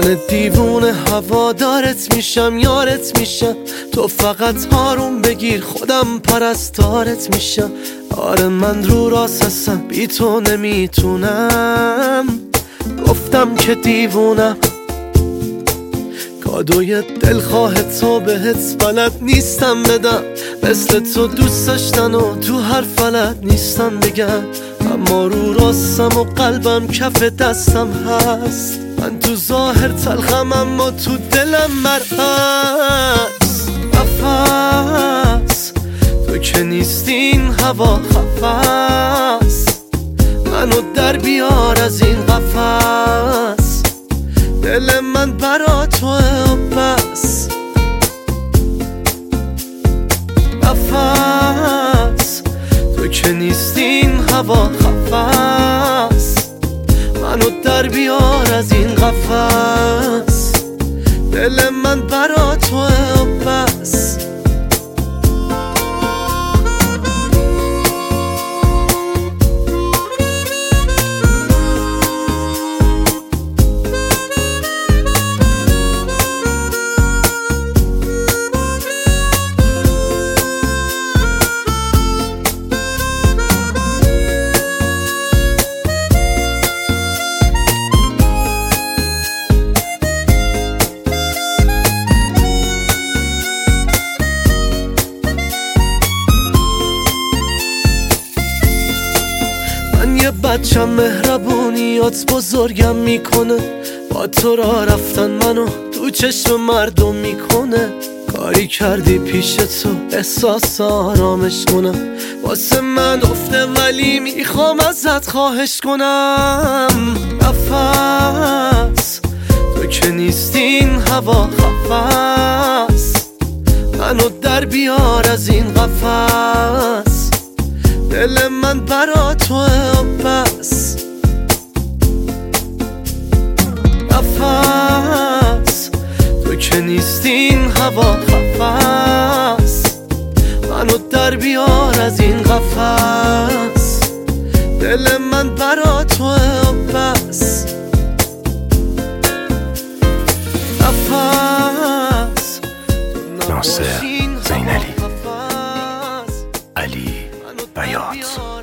من دیوونه هوادارت میشم، یارت میشم، تو فقط آروم بگیر خودم پرستارت میشم. آره من رو راست هستم، بی تو نمیتونم، گفتم که دیوونم. کادوی دلخواه تو بهت بلد نیستم بدم، مثل تو دوست داشتن و تو هر فلد نیستم بگم. اما رو راستم و قلبم کف دستم هست، من تو ظاهر تلخم اما تو دلم مرهست. نفس تو که نیستی این هوا خفست، منو در بیار از این قفس، دل من برا توه و بس. نفس تو که نیستی این هوا خفست، منو در بیار از این قفس، دل من برا توه و بس. یه بچم مهربونیات بزرگم میکنه، با تو را رفتن منو تو چشم مردم میکنه. کاری کردی پیش تو احساس آرامش کنم، واسه من افته ولی میخوام ازت خواهش کنم. نفس تو که نیستی این هوا خفست، منو در بیار از این قفس، دل من برا توه و بس. نفس تو که نیستی این هوا خفست، منو در بیار از این قفس، دل من برا توه و بس. نفس ناصر زینلی، علی بیات.